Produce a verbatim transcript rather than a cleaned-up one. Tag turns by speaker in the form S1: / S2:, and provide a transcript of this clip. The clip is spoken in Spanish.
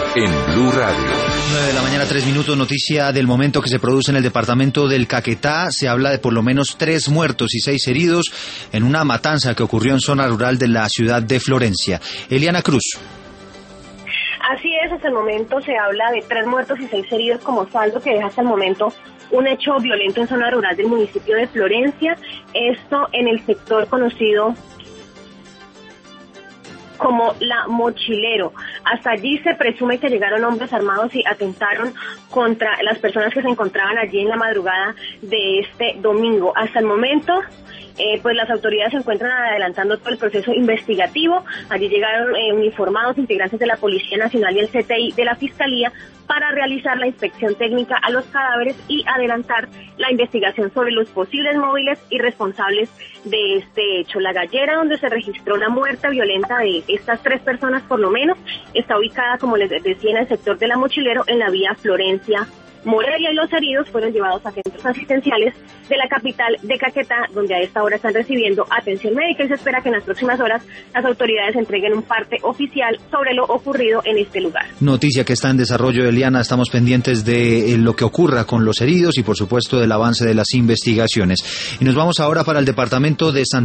S1: en Blue Radio.
S2: nueve de la mañana, tres minutos, noticia del momento que se produce en el departamento del Caquetá. Se habla de por lo menos tres muertos y seis heridos en una matanza que ocurrió en zona rural de la ciudad de Florencia. Eliana Cruz.
S3: Así es, hasta el momento se habla de tres muertos y seis heridos como saldo que deja hasta el momento un hecho violento en zona rural del municipio de Florencia, esto en el sector conocido como La Mochilero. Hasta allí se presume que llegaron hombres armados y atentaron contra las personas que se encontraban allí en la madrugada de este domingo. Hasta el momento, eh, pues las autoridades se encuentran adelantando todo el proceso investigativo. Allí llegaron eh, uniformados integrantes de la Policía Nacional y el C T I de la Fiscalía para realizar la inspección técnica a los cadáveres y adelantar la investigación sobre los posibles móviles y responsables de este hecho. La gallera donde se registró la muerte violenta de estas tres personas por lo menos está ubicada, como les decía, en el sector de La Mochilero, en la vía Florencia Morelia, y los heridos fueron llevados a centros asistenciales de la capital de Caquetá, donde a esta hora están recibiendo atención médica, y se espera que en las próximas horas las autoridades entreguen un parte oficial sobre lo ocurrido en este lugar.
S2: Noticia que está en desarrollo, Eliana. Estamos pendientes de lo que ocurra con los heridos y por supuesto del avance de las investigaciones. Y nos vamos ahora para el departamento de Santander.